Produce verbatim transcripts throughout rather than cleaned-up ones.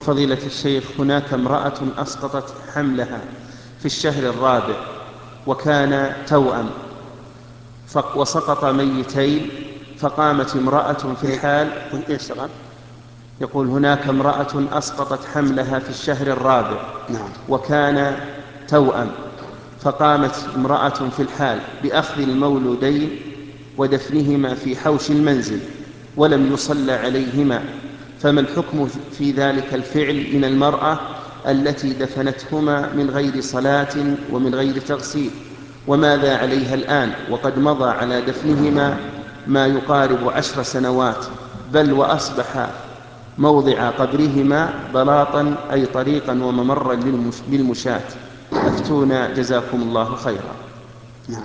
فضيلة الشيخ، هناك امرأة أسقطت حملها في الشهر الرابع وكان توأم وسقط ميتين، فقامت امرأة في الحال. يقول هناك امرأة أسقطت حملها في الشهر الرابع وكان توأم، فقامت امرأة في الحال بأخذ المولودين ودفنهما في حوش المنزل ولم يصلى عليهما، فما الحكم في ذلك الفعل من المرأة التي دفنتهما من غير صلاة ومن غير تغسيل؟ وماذا عليها الآن وقد مضى على دفنهما ما يقارب عشر سنوات، بل وأصبح موضع قبرهما بلاطا أي طريقا وممرا للمشاة؟ أفتونا جزاكم الله خيرا. نعم.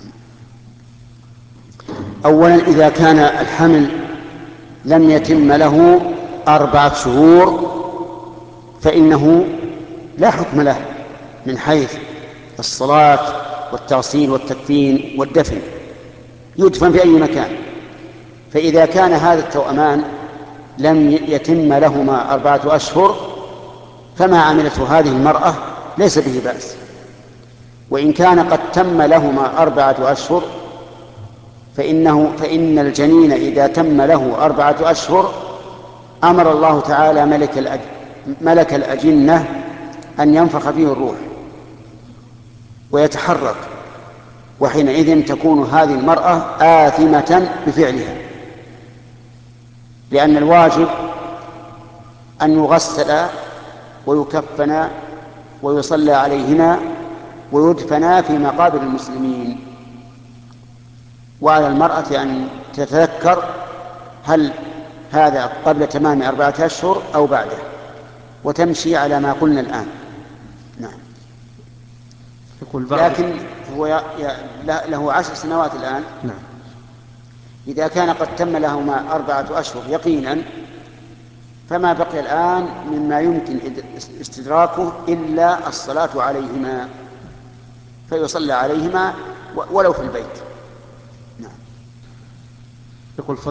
أولا، إذا كان الحمل لم يتم له أربعة شهور فإنه لا حكم له من حيث الصلاة والتغسيل والتكفين والدفن، يدفن في أي مكان. فإذا كان هذا التوأمان لم يتم لهما أربعة أشهر فما عملته هذه المرأة ليس به بأس، وإن كان قد تم لهما أربعة أشهر فإنه فإن الجنين إذا تم له أربعة أشهر أمر الله تعالى ملك الأج... ملك الأجنة أن ينفخ فيه الروح ويتحرك، وحينئذ تكون هذه المرأة آثمة بفعلها، لأن الواجب أن يغسل ويكفن ويصلى عليهما ويدفنا في مقابر المسلمين. وعلى المرأة أن تتذكر هل هذا قبل تمام أربعة أشهر أو بعده، وتمشي على ما قلنا الآن. نعم. لكن هو له عشر سنوات الآن. نعم. إذا كان قد تم لهما أربعة أشهر يقينا فما بقي الآن مما يمكن استدراكه إلا الصلاة عليهما، فيصلى عليهما ولو في البيت. نعم. يقول